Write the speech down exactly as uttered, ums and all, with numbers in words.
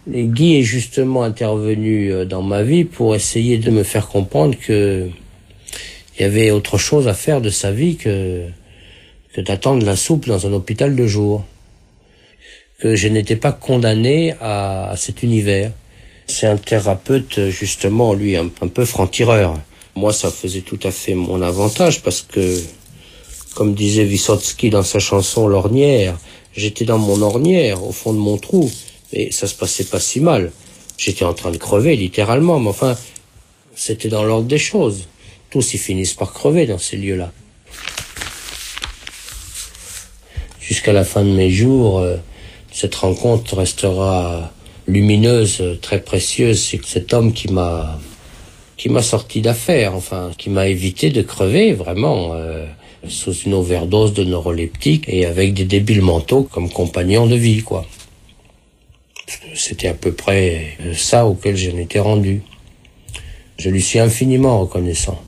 Et Guy est justement intervenu dans ma vie pour essayer de me faire comprendre que il y avait autre chose à faire de sa vie que, que d'attendre la soupe dans un hôpital de jour. Que je n'étais pas condamné à, à cet univers. C'est un thérapeute, justement, lui, un, un peu franc-tireur. Moi, ça faisait tout à fait mon avantage parce que, comme disait Vysotsky dans sa chanson L'ornière, j'étais dans mon ornière, au fond de mon trou, et ça se passait pas si mal. J'étais en train de crever, littéralement, mais enfin, c'était dans l'ordre des choses. Tous y finissent par crever dans ces lieux-là. Jusqu'à la fin de mes jours, euh, cette rencontre restera lumineuse, très précieuse. C'est cet homme qui m'a qui m'a sorti d'affaire, enfin, qui m'a évité de crever, vraiment, euh, sous une overdose de neuroleptiques et avec des débiles mentaux comme compagnons de vie, quoi. C'était à peu près ça auquel j'en étais rendu. Je lui suis infiniment reconnaissant.